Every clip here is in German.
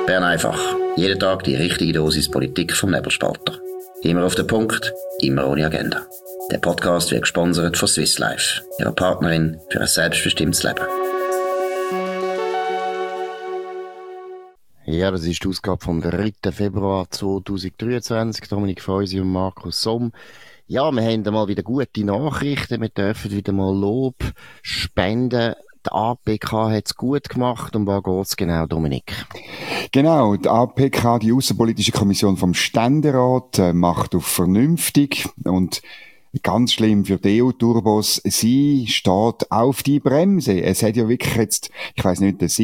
Bern einfach. Jeden Tag die richtige Dosis Politik vom Nebelspalter. Immer auf den Punkt, immer ohne Agenda. Der Podcast wird gesponsert von Swiss Life, ihrer Partnerin für ein selbstbestimmtes Leben. Ja, das ist die Ausgabe vom 3. Februar 2023. Dominik Feusi und Markus Somm. Ja, wir haben mal wieder gute Nachrichten. Wir dürfen wieder mal Lob spenden. Die APK hat es gut gemacht. Um was geht's genau, Dominik? Genau, die APK, die Aussenpolitische Kommission vom Ständerat, macht auf vernünftig und ganz schlimm für die EU-Turbos. Sie steht auf die Bremse. Es hat ja wirklich jetzt, ich weiss nicht, den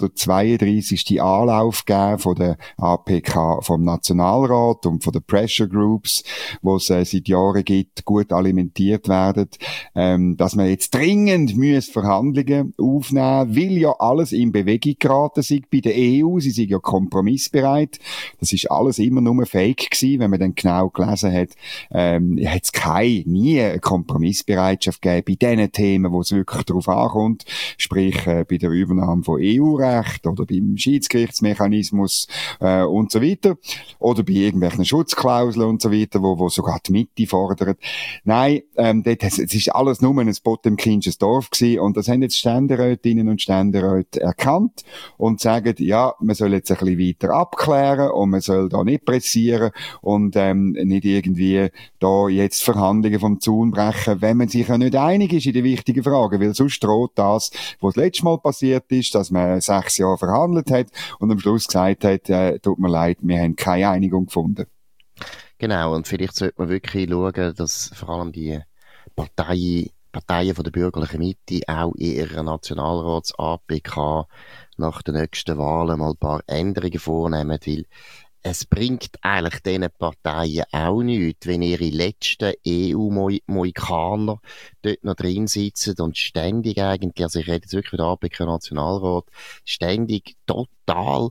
732. Anlauf gegeben von der APK vom Nationalrat und von den Pressure Groups, wo es seit Jahren gibt, gut alimentiert werden, dass man jetzt dringend Verhandlungen aufnehmen, weil ja alles in Bewegung geraten sei bei der EU. Sie sind ja kompromissbereit. Das ist alles immer nur Fake gewesen. Wenn man dann genau gelesen hat, hat es nie eine Kompromissbereitschaft gegeben bei den Themen, wo es wirklich darauf ankommt, sprich bei der Übernahme von EU-Recht oder beim Schiedsgerichtsmechanismus und so weiter, oder bei irgendwelchen Schutzklauseln und so weiter, wo sogar die Mitte fordert. Nein, es ist alles nur ein Potemkinsches Dorf gewesen, und das haben jetzt Ständerätinnen und Ständeräte erkannt und sagen, ja, man soll jetzt ein bisschen weiter abklären und man soll da nicht pressieren und nicht irgendwie da jetzt Verhandlungen vom Zaun brechen, wenn man sich ja nicht einig ist in den wichtigen Fragen, weil sonst droht das, was das letzte Mal passiert ist, dass man 6 Jahre verhandelt hat und am Schluss gesagt hat, tut mir leid, wir haben keine Einigung gefunden. Genau, und vielleicht sollte man wirklich schauen, dass vor allem die Parteien von der bürgerlichen Mitte auch in ihrer Nationalrats-APK nach den nächsten Wahlen mal ein paar Änderungen vornehmen, weil es bringt eigentlich diesen Parteien auch nichts, wenn ihre letzten EU-Mohikaner dort noch drin sitzen und ständig eigentlich, also ich rede jetzt wirklich von der APK-Nationalrat, ständig total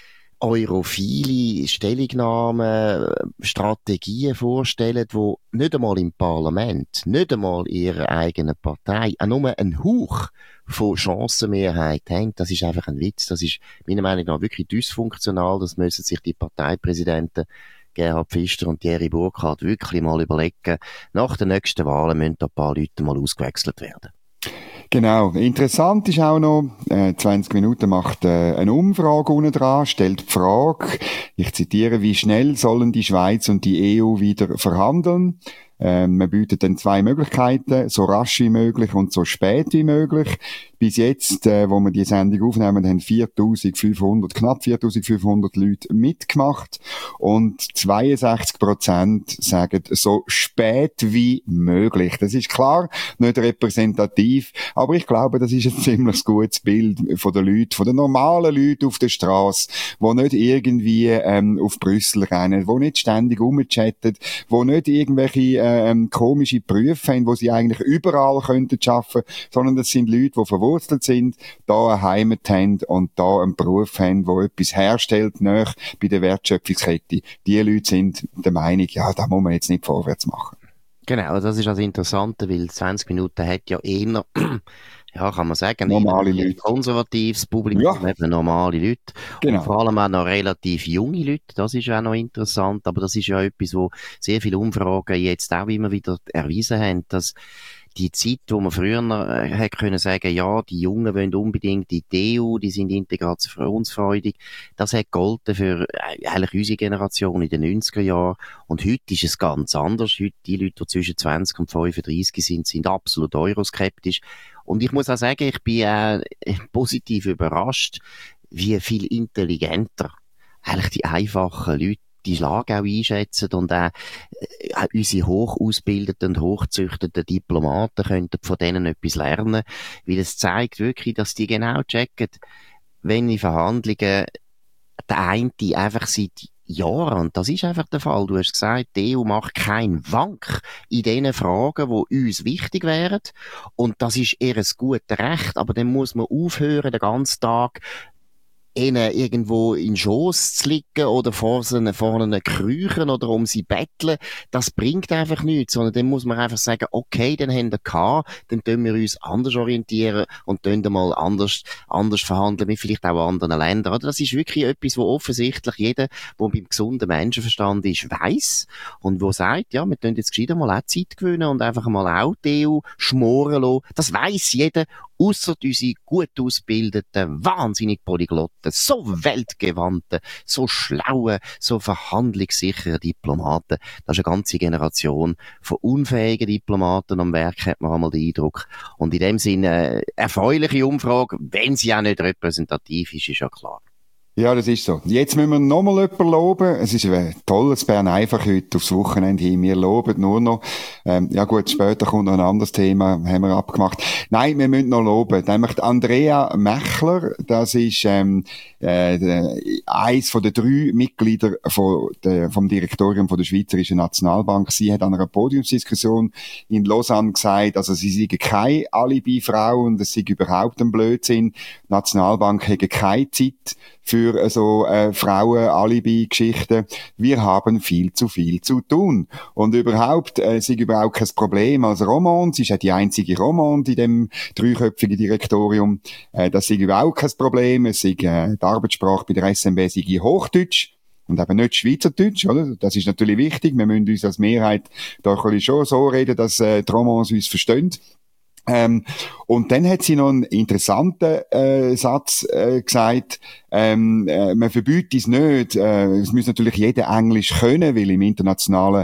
europhile Stellungnahmen, Strategien vorstellen, die nicht einmal im Parlament, nicht einmal in ihrer eigenen Partei, auch nur einen Hauch von Chancenmehrheit haben. Das ist einfach ein Witz. Das ist meiner Meinung nach wirklich dysfunktional. Das müssen sich die Parteipräsidenten Gerhard Pfister und Thierry Burkhardt wirklich mal überlegen. Nach den nächsten Wahlen müssen da ein paar Leute mal ausgewechselt werden. Genau. Interessant ist auch noch, 20 Minuten macht eine Umfrage unten dran, stellt die Frage, ich zitiere, wie schnell sollen die Schweiz und die EU wieder verhandeln? Man bietet dann 2 Möglichkeiten, so rasch wie möglich und so spät wie möglich. Bis jetzt, wo wir die Sendung aufnehmen, haben knapp 4.500 Leute mitgemacht und 62% sagen so spät wie möglich. Das ist klar nicht repräsentativ, aber ich glaube, das ist ein ziemlich gutes Bild von den Leuten, von den normalen Leuten auf der Straße, die nicht irgendwie auf Brüssel rennen, die nicht ständig rumchatten, die nicht irgendwelche komische Berufe haben, wo sie eigentlich überall könnten arbeiten, sondern das sind Leute, die verwurzelt sind, da eine Heimat haben und da einen Beruf haben, der etwas herstellt, nahe bei der Wertschöpfungskette. Die Leute sind der Meinung, ja, da muss man jetzt nicht vorwärts machen. Genau, das ist das Interessante, weil 20 Minuten hat ja eher, ja, kann man sagen, normale Leute. Konservatives Publikum, ja. Eben normale Leute. Genau. Und vor allem auch noch relativ junge Leute, das ist auch noch interessant, aber das ist ja etwas, wo sehr viele Umfragen jetzt auch immer wieder erwiesen haben, dass die Zeit, wo man früher hätte können sagen, ja, die Jungen wollen unbedingt in die EU, die sind integrationsfreudig, das hat gegolten für eigentlich unsere Generation in den 90er Jahren. Und heute ist es ganz anders. Heute, die Leute, die zwischen 20 und 35 sind absolut euroskeptisch. Und ich muss auch sagen, ich bin positiv überrascht, wie viel intelligenter eigentlich die einfachen Leute die Lage auch einschätzen und auch unsere hoch ausgebildeten und hochgezüchteten Diplomaten könnten von denen etwas lernen, weil es zeigt wirklich, dass die genau checken, wenn in Verhandlungen der eine einfach seit Jahren, und das ist einfach der Fall, du hast gesagt, die EU macht keinen Wank in den Fragen, die uns wichtig wären, und das ist ihr ein gutes Recht, aber dann muss man aufhören, den ganzen Tag ihnen irgendwo in den Schoss zu liegen oder vor ihnen kriechen oder um sie betteln, das bringt einfach nichts, sondern dann muss man einfach sagen, okay, dann haben wir gehabt, dann tun wir uns anders orientieren und tun mal anders verhandeln mit vielleicht auch anderen Ländern. Oder? Das ist wirklich etwas, wo offensichtlich jeder, der beim gesunden Menschenverstand ist, weiss und wo sagt, ja, wir tun jetzt gescheiter mal auch Zeit gewinnen und einfach mal auch die EU schmoren lassen. Das weiss jeder, ausser unsere gut ausgebildeten, wahnsinnig Polyglotten, so weltgewandten, so schlauen, so verhandlungssicheren Diplomaten. Das ist eine ganze Generation von unfähigen Diplomaten am Werk, hat man einmal den Eindruck. Und in dem Sinne, erfreuliche Umfrage, wenn sie auch nicht repräsentativ ist, ist ja klar. Ja, das ist so. Jetzt müssen wir nochmal jemanden loben. Es ist toll, dass Bern einfach heute aufs Wochenende hin. Wir loben nur noch. Ja gut, später kommt noch ein anderes Thema, haben wir abgemacht. Nein, wir müssen noch loben. Nämlich Andrea Mechler, das ist eins von den 3 Mitgliedern vom Direktorium von der Schweizerischen Nationalbank. Sie hat an einer Podiumsdiskussion in Lausanne gesagt, also sie sei keine Alibi-Frau und es sei überhaupt ein Blödsinn. Die Nationalbank hätte keine Zeit für so Frauen-Alibi-Geschichten. Wir haben viel zu tun. Und überhaupt sei überhaupt kein Problem als Romande. Sie ist ja die einzige Romande in dem 3-köpfigen Direktorium. Das sei überhaupt kein Problem. Es sei, die Arbeitssprache bei der SNB sei Hochdeutsch. Und eben nicht Schweizerdeutsch, oder? Das ist natürlich wichtig. Wir müssen uns als Mehrheit da schon so reden, dass die Romans uns verstehen. Und dann hat sie noch einen interessanten Satz gesagt. Man verbietet es nicht. Es muss natürlich jeder Englisch können, weil im internationalen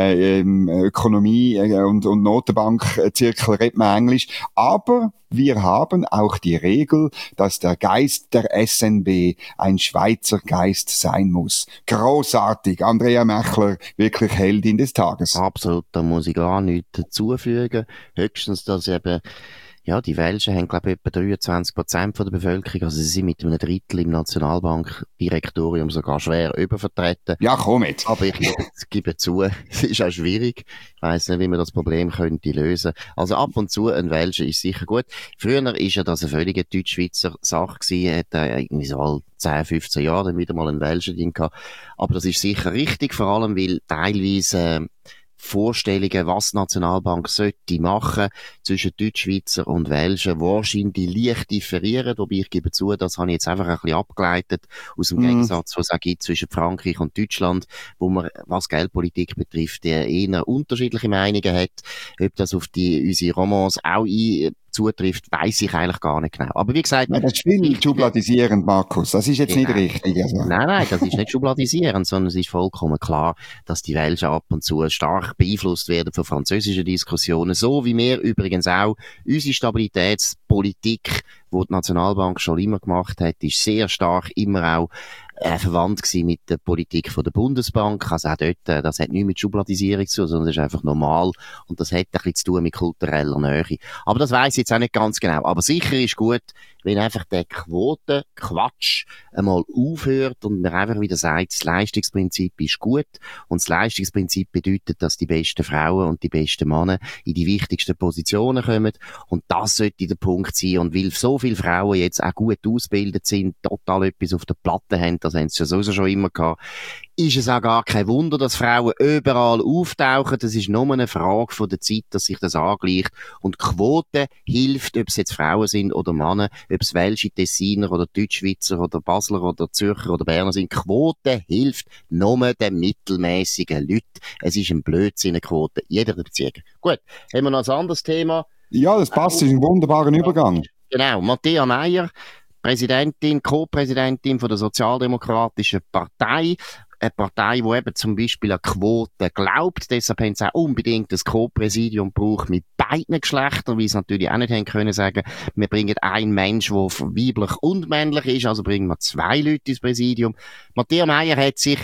Ökonomie- und Notenbankzirkel redet man Englisch. Aber wir haben auch die Regel, dass der Geist der SNB ein Schweizer Geist sein muss. Großartig. Andrea Mechler, wirklich Heldin des Tages. Absolut, da muss ich gar nichts dazufügen. Höchstens, dass eben, ja, die Welschen haben, glaube ich, etwa 23% von der Bevölkerung, also sie sind mit einem Drittel im Nationalbankdirektorium sogar schwer übervertreten. Ja, komm jetzt. Aber ich gebe zu, es ist auch schwierig. Ich weiss nicht, wie man das Problem könnte lösen. Also ab und zu ein Welscher ist sicher gut. Früher ist ja das eine völlige Deutsch-Schweizer Sache gewesen, hat irgendwie so all 10, 15 Jahre dann wieder mal ein Welscher drin gehabt. Aber das ist sicher richtig, vor allem, weil teilweise Vorstellungen, was die Nationalbank sollte machen, zwischen Deutschschweizer und Welschen, wahrscheinlich leicht differieren, wobei ich gebe zu, das habe ich jetzt einfach ein bisschen abgeleitet aus dem Gegensatz, was es auch gibt zwischen Frankreich und Deutschland, wo man, was Geldpolitik betrifft, eher unterschiedliche Meinungen hat. Ob das auf unsere Romans auch zutrifft, weiss ich eigentlich gar nicht genau. Aber wie gesagt... Nein, das ist viel schubladisierend, Markus. Das ist jetzt nicht richtig. Also. Nein, das ist nicht schubladisierend, sondern es ist vollkommen klar, dass die Welschen ab und zu stark beeinflusst werden von französischen Diskussionen, so wie wir übrigens auch unsere Stabilitätspolitik, die die Nationalbank schon immer gemacht hat, ist sehr stark immer auch verwandt gewesen mit der Politik von der Bundesbank. Also auch dort, das hat nichts mit Schubladisierung zu tun, sondern das ist einfach normal und das hat ein bisschen zu tun mit kultureller Nähe. Aber das weiss ich jetzt auch nicht ganz genau. Aber sicher ist gut, wenn einfach der Quotenquatsch einmal aufhört und man einfach wieder sagt, das Leistungsprinzip ist gut und das Leistungsprinzip bedeutet, dass die besten Frauen und die besten Männer in die wichtigsten Positionen kommen und das sollte der Punkt sein. Und weil so viele Frauen jetzt auch gut ausgebildet sind, total etwas auf der Platte haben, das haben sie ja sowieso schon immer gehabt, ist es auch gar kein Wunder, dass Frauen überall auftauchen. Das ist nur eine Frage von der Zeit, dass sich das angleicht. Und Quote hilft, ob es jetzt Frauen sind oder Männer, ob es Welsche, Tessiner oder Deutschschweizer oder Basler oder Zürcher oder Berner sind. Quote hilft nur den mittelmäßigen Leuten. Es ist ein Blödsinn, eine Quote. Jeder Bezieher. Gut, haben wir noch ein anderes Thema? Ja, das passt, das ist ein wunderbarer Übergang. Genau, Matthäa Meier, Präsidentin, Co-Präsidentin von der Sozialdemokratischen Partei. Eine Partei, die eben zum Beispiel an Quoten glaubt. Deshalb haben sie auch unbedingt das Co-Präsidium gebraucht mit beiden Geschlechtern, weil sie natürlich auch nicht haben können sagen, wir bringen einen Mensch, der weiblich und männlich ist, also bringen wir 2 Leute ins Präsidium. Matthäa Meier hat sich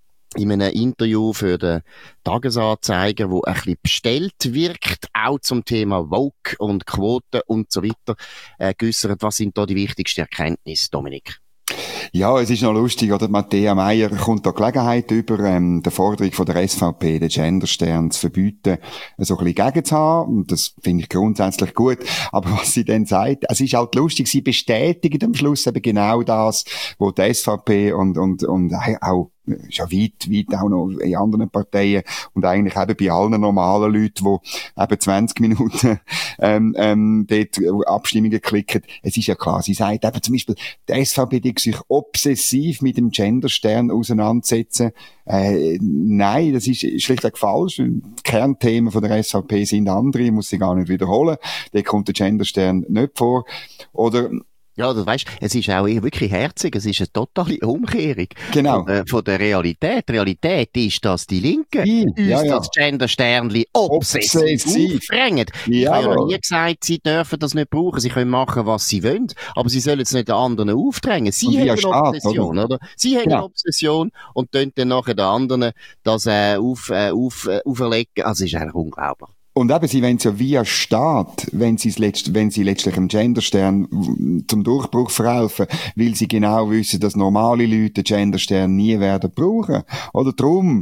in einem Interview für den Tagesanzeiger, wo ein bisschen bestellt wirkt, auch zum Thema Woke und Quoten und so weiter, geäussert. Was sind da die wichtigsten Erkenntnisse, Dominik? Ja, es ist noch lustig, oder? Matthäa Meier kommt da Gelegenheit über, der Forderung von der SVP, den Genderstern zu verbieten, so ein bisschen gegen zu haben. Und das finde ich grundsätzlich gut. Aber was sie dann sagt, es ist halt lustig, sie bestätigen am Schluss eben genau das, wo die SVP und auch ist ja weit auch noch in anderen Parteien und eigentlich eben bei allen normalen Leuten, die eben 20 Minuten dort Abstimmungen klicken. Es ist ja klar, sie sagt eben zum Beispiel, die SVP die sich obsessiv mit dem Genderstern auseinandersetzen. Nein, das ist schlichtweg falsch. Die Kernthemen von der SVP sind andere, ich muss sie gar nicht wiederholen. Da kommt der Genderstern nicht vor. Oder ja, du weißt, es ist auch wirklich herzig, es ist eine totale Umkehrung genau. von der Realität. Die Realität ist, dass die Linken uns das Gendersternli obsessiv aufdrängen. Ich habe ja noch nie gesagt, sie dürfen das nicht brauchen, sie können machen, was sie wollen, aber sie sollen es nicht den anderen aufdrängen. Sie haben eine Obsession, oder? Sie haben eine Obsession und tun dann nachher den anderen das auferlegen. Also, es ist eigentlich unglaublich. Und eben, sie wollen es ja via Staat, wenn sie letztlich dem Genderstern zum Durchbruch verhelfen, weil sie genau wissen, dass normale Leute den Genderstern nie werden brauchen. Oder drum,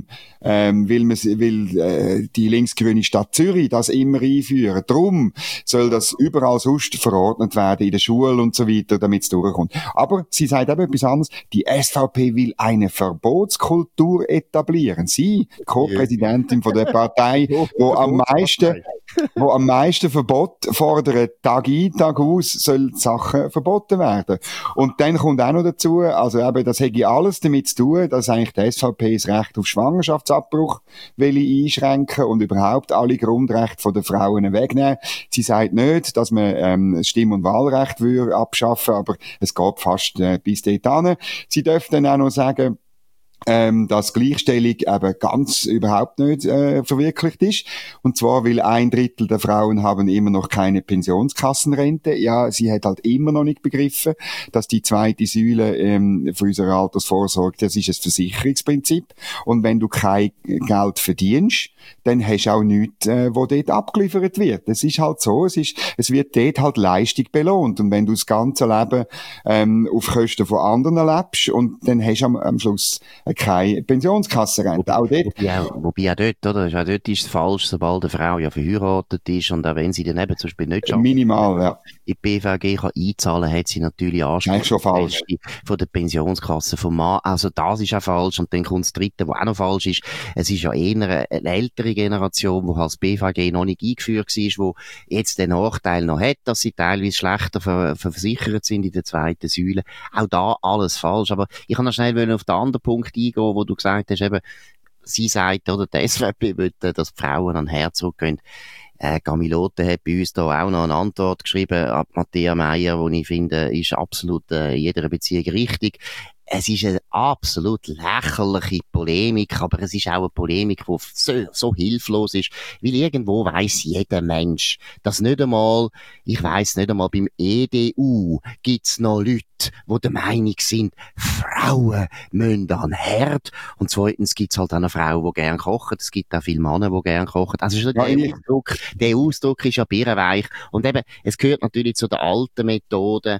will die linksgrüne Stadt Zürich das immer einführen. Drum soll das überall sonst verordnet werden, in der Schule und so weiter, damit es durchkommt. Aber sie sagt eben etwas anderes. Die SVP will eine Verbotskultur etablieren. Sie, Co-Präsidentin von der Partei, wo am meisten Verbot fordern, Tag ein, Tag aus, sollen Sachen verboten werden. Und dann kommt auch noch dazu, also eben, das hätte alles damit zu tun, dass eigentlich die SVP das Recht auf Schwangerschaftsabbruch will einschränken und überhaupt alle Grundrechte der Frauen wegnehmen. Sie sagt nicht, dass man Stimm- und Wahlrecht abschaffen würde, aber es geht fast bis dorthin. Sie dürfen dann auch noch sagen, dass Gleichstellung eben ganz überhaupt nicht verwirklicht ist. Und zwar, weil 1/3 der Frauen haben immer noch keine Pensionskassenrente. Ja, sie hat halt immer noch nicht begriffen, dass die zweite Säule von unserer Altersvorsorge, das ist ein Versicherungsprinzip. Und wenn du kein Geld verdienst, dann hast du auch nichts, wo dort abgeliefert wird. Es ist halt so, es wird dort halt Leistung belohnt. Und wenn du das ganze Leben auf Kosten von anderen lebst, und dann hast du am Schluss keine Pensionskassenrente. Auch dort. Wobei auch dort, oder? Auch dort ist es falsch, sobald eine Frau ja verheiratet ist und auch wenn sie dann eben zum Beispiel nicht schafft, minimal, ja. in die BVG kann einzahlen, hat sie natürlich Anspruch schon falsch. Von der Pensionskasse vom Mann. Also das ist auch falsch. Und dann kommt das Dritte, was auch noch falsch ist. Es ist ja eher eine ältere Generation, die als BVG noch nicht eingeführt war, wo jetzt den Nachteil noch hat, dass sie teilweise schlechter versichert sind in der zweiten Säule. Auch da alles falsch. Aber ich kann noch schnell auf den anderen Punkt eingehen, wo du gesagt hast, eben, sie sagt, oder, die SVP will, dass die Frauen an den Herd zurückgehen. Gamilote hat bei uns da auch noch eine Antwort geschrieben an Matthäa Meier, wo ich finde, ist absolut in jeder Beziehung richtig. Es ist eine absolut lächerliche Polemik, aber es ist auch eine Polemik, die so hilflos ist, weil irgendwo weiss jeder Mensch, dass nicht einmal, ich weiss nicht einmal, beim EDU gibt's noch Leute, die der Meinung sind, Frauen müssen an den Herd. Und zweitens gibt's halt auch eine Frau, die gern kocht. Es gibt auch viele Männer, die gern kochen. Also der Ausdruck ist ja birrenweich. Und eben, es gehört natürlich zu der alten Methode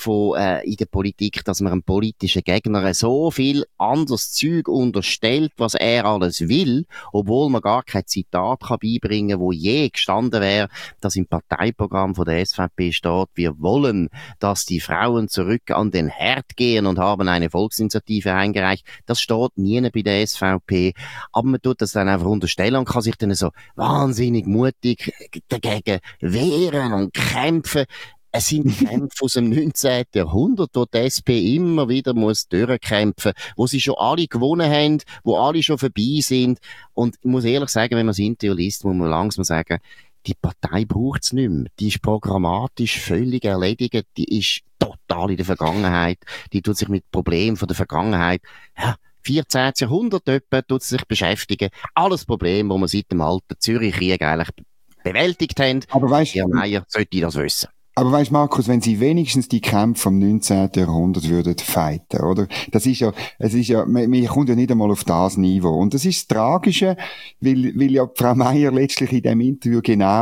in der Politik, dass man einem politischen Gegner so viel anderes Zeug unterstellt, was er alles will, obwohl man gar kein Zitat kann beibringen, wo je gestanden wäre, dass im Parteiprogramm von der SVP steht, wir wollen, dass die Frauen zurück an den Herd gehen und haben eine Volksinitiative eingereicht. Das steht nie bei der SVP. Aber man tut das dann einfach unterstellen und kann sich dann so wahnsinnig mutig dagegen wehren und kämpfen. Es sind Kämpfe aus dem 19. Jahrhundert, wo die SP immer wieder muss durchkämpfen, wo sie schon alle gewonnen haben, wo alle schon vorbei sind. Und ich muss ehrlich sagen, wenn man das Interview liest, muss man langsam sagen, die Partei braucht's nicht mehr. Die ist programmatisch völlig erledigt. Die ist total in der Vergangenheit. Die tut sich mit Problemen von der Vergangenheit, 14. Jahrhundert etwa, tut sie sich beschäftigen. Alles Probleme, die wir seit dem alten Zürich-Krieg eigentlich bewältigt haben. Aber weißt, Herr Meier sollte das wissen. Aber weißt, Markus, wenn sie wenigstens die Kämpfe vom 19. Jahrhundert würden fighten, oder? Es ist ja, man kommt ja nicht einmal auf das Niveau. Und das ist das Tragische, weil ja Frau Meier letztlich in dem Interview genau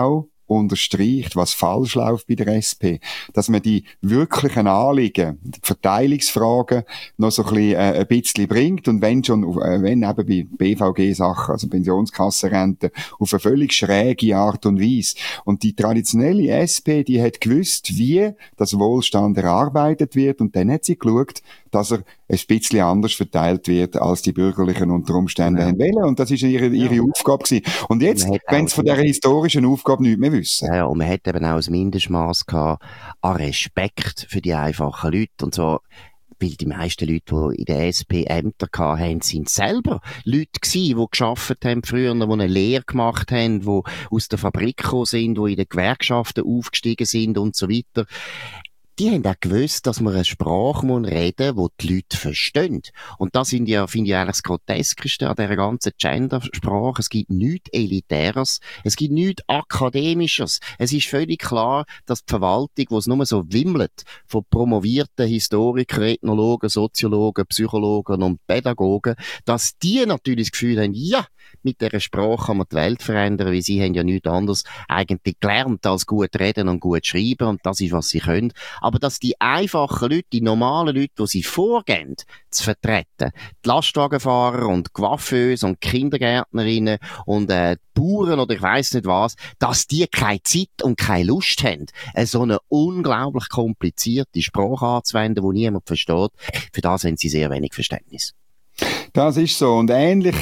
unterstreicht, was falsch läuft bei der SP. Dass man die wirklichen Anliegen, die Verteilungsfragen noch so ein bisschen bringt und wenn eben bei BVG-Sachen, also Pensionskassenrente, auf eine völlig schräge Art und Weise. Und die traditionelle SP, die hat gewusst, wie das Wohlstand erarbeitet wird und dann hat sie geschaut, dass er ein bisschen anders verteilt wird, als die Bürgerlichen unter Umständen haben wollen. Und das ist ihre Aufgabe gewesen. Und jetzt, wenn sie von dieser historischen Aufgabe nichts mehr wissen. Ja, und man hat eben auch ein Mindestmaß gehabt an Respekt für die einfachen Leute. Und so, weil die meisten Leute, die in der SP Ämter hatten, sind selber Leute gewesen, die gearbeitet haben früher, die eine Lehre gemacht haben, die aus der Fabrik gekommen sind, die in den Gewerkschaften aufgestiegen sind und so weiter. Die haben auch gewusst, dass man eine Sprache reden muss, die Leute verstehen. Und das finde ich eigentlich das Groteskeste an dieser ganzen Gendersprache. Es gibt nichts Elitäres, es gibt nichts Akademisches. Es ist völlig klar, dass die Verwaltung, wo es nur so wimmelt, von promovierten Historikern, Ethnologen, Soziologen, Psychologen und Pädagogen, dass die natürlich das Gefühl haben, ja, mit dieser Sprache kann man die Welt verändern, weil sie haben ja nichts anderes eigentlich gelernt als gut reden und gut schreiben und das ist, was sie können. Aber dass die einfachen Leute, die normalen Leute, die sie vorgehen, zu vertreten, die Lastwagenfahrer und die Coiffeuse und die Kindergärtnerinnen und die Bauern oder ich weiss nicht was, dass die keine Zeit und keine Lust haben, so eine unglaublich komplizierte Sprache anzuwenden, die niemand versteht, für das haben sie sehr wenig Verständnis. Das ist so. Und ähnlich,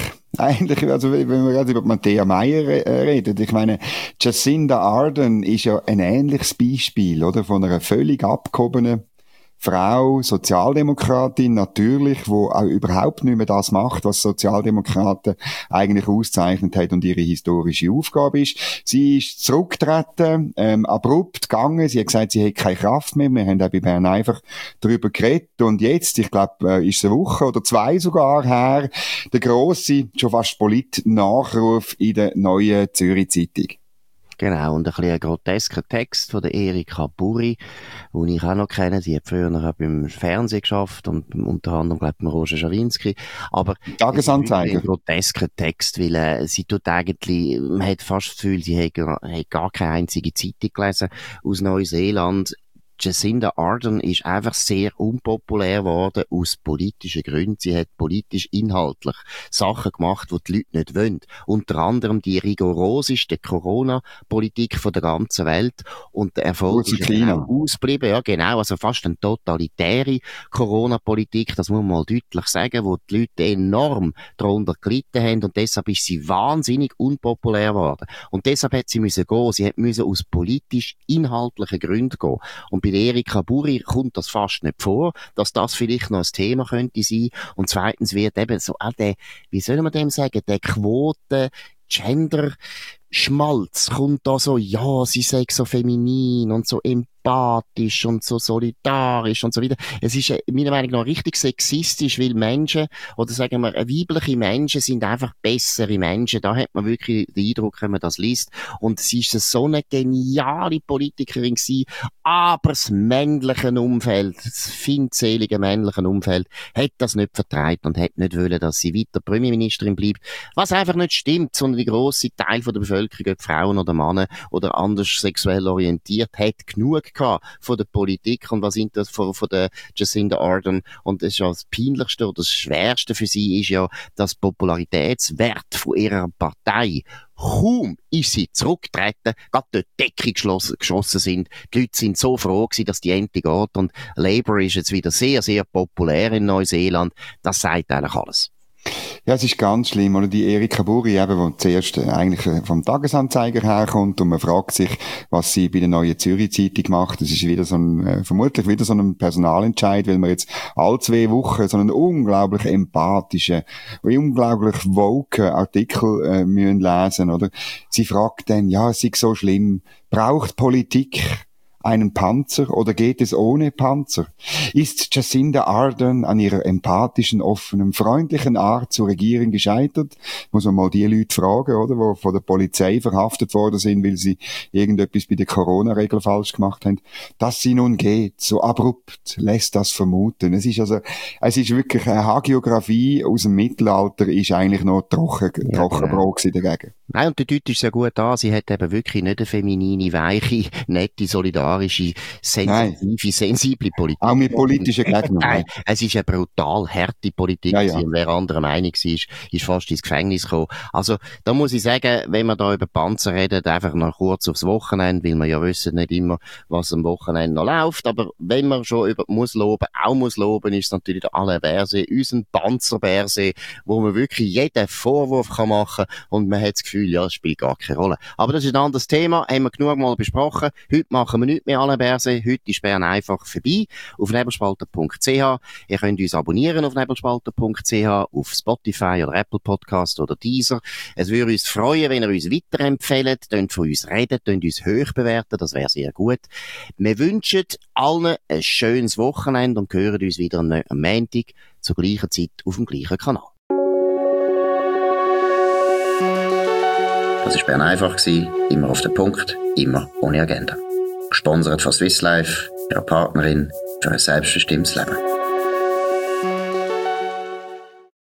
also wenn wir gerade über Matthäa Meier reden, ich meine, Jacinda Ardern ist ja ein ähnliches Beispiel, oder? Von einer völlig abgehobenen Frau, Sozialdemokratin natürlich, wo auch überhaupt nicht mehr das macht, was Sozialdemokraten eigentlich auszeichnet hat und ihre historische Aufgabe ist. Sie ist zurückgetreten, abrupt gegangen. Sie hat gesagt, sie hat keine Kraft mehr. Wir haben auch bei Bern einfach darüber geredet. Und jetzt, ich glaube, ist es eine Woche oder 2 sogar her, der grosse, schon fast Polit-Nachruf in der Neuen Zürich Zeitung. Genau, und ein bisschen ein grotesker Text von der Erika Buri, den ich auch noch kenne. Sie hat früher noch beim Fernsehen geschafft und unter anderem, glaube ich, beim Roger Schawinski. Aber Tagesanzeiger. Ein grotesker Text, weil sie tut eigentlich, man hat fast das Gefühl, sie hat gar keine einzige Zeitung gelesen aus Neuseeland. Jacinda Ardern ist einfach sehr unpopulär geworden aus politischen Gründen. Sie hat politisch inhaltlich Sachen gemacht, die die Leute nicht wollen. Unter anderem die rigoroseste Corona-Politik von der ganzen Welt. Und der Erfolg ist auch ausgeblieben. Ja, genau. Also fast eine totalitäre Corona-Politik. Das muss man mal deutlich sagen, wo die Leute enorm darunter gelitten haben. Und deshalb ist sie wahnsinnig unpopulär geworden. Und deshalb hat sie müssen gehen. Sie hat müssen aus politisch-inhaltlichen Gründen gehen. Und bei Erika Buri kommt das fast nicht vor, dass das vielleicht noch ein Thema könnte sein. Und zweitens wird eben so auch der, wie soll man dem sagen, der Quoten-Gender-Schmalz kommt da so, ja, sie sei so feminin und so empathisch und so solidarisch und so weiter. Es ist meiner Meinung nach richtig sexistisch, weil Menschen, oder sagen wir, weibliche Menschen sind einfach bessere Menschen. Da hat man wirklich den Eindruck, wenn man das liest. Und sie ist so eine geniale Politikerin gewesen, aber das männliche Umfeld, das feindselige männliche Umfeld, hat das nicht vertreibt und hat nicht wollen, dass sie weiter Premierministerin bleibt. Was einfach nicht stimmt, sondern die grosse Teil von der Bevölkerung, ob Frauen oder Männer oder anders sexuell orientiert, hat genug gehabt von der Politik und was sind das von der Jacinda Ardern und das ist ja das Peinlichste oder das Schwerste für sie ist ja, dass Popularitätswert von ihrer Partei kaum ist sie zurückgetreten, gerade dort die Decke geschossen sind. Die Leute sind so froh gewesen, dass die Ente geht und Labour ist jetzt wieder sehr, sehr populär in Neuseeland. Das sagt eigentlich alles. Ja, es ist ganz schlimm, oder? Die Erika Buri, eben, die zuerst eigentlich vom Tagesanzeiger herkommt und man fragt sich, was sie bei der Neuen Zürich Zeitung macht. Das ist wieder so ein, vermutlich wieder so ein Personalentscheid, weil wir jetzt alle 2 Wochen so einen unglaublich empathischen, unglaublich woke Artikel müssen lesen, oder? Sie fragt dann, ja, es ist so schlimm, braucht Politik einen Panzer oder geht es ohne Panzer? Ist Jacinda Ardern an ihrer empathischen, offenen, freundlichen Art zu regieren gescheitert? Muss man mal die Leute fragen, oder, die von der Polizei verhaftet worden sind, weil sie irgendetwas bei der Corona-Regel falsch gemacht haben. Dass sie nun geht, so abrupt, lässt das vermuten. Es ist wirklich eine Hagiografie aus dem Mittelalter, ist eigentlich noch Trockenbrot dagegen. Nein, und der Deutsch ist ja gut an. Sie hat eben wirklich nicht eine feminine, weiche, nette, solidarische, sensible Politik. Auch mit politischen Gegnern. Nein, es ist eine brutal harte Politik. Ja. Und wer anderer Meinung war, ist fast ins Gefängnis gekommen. Also, da muss ich sagen, wenn wir da über Panzer reden, einfach noch kurz aufs Wochenende, weil wir ja wissen nicht immer, was am Wochenende noch läuft. Aber wenn man schon muss loben, ist es natürlich der Alain Berset, unseren Panzer Berset, wo man wirklich jeden Vorwurf kann machen und man hat das Gefühl, ja, es spielt gar keine Rolle. Aber das ist ein anderes Thema, haben wir genug mal besprochen. Heute machen wir nichts mehr Alain Berset. Heute ist Bern einfach vorbei. Auf nebelspalter.ch. Ihr könnt uns abonnieren auf nebelspalter.ch, auf Spotify oder Apple Podcast oder Deezer. Es würde uns freuen, wenn ihr uns weiterempfehlt, könnt von uns reden, könnt uns hoch bewerten, das wäre sehr gut. Wir wünschen allen ein schönes Wochenende und hören uns wieder am Montag zur gleichen Zeit auf dem gleichen Kanal. Das war Bern einfach, immer auf den Punkt, immer ohne Agenda. Gesponsert von Swiss Life, ihrer Partnerin für ein selbstbestimmtes Leben.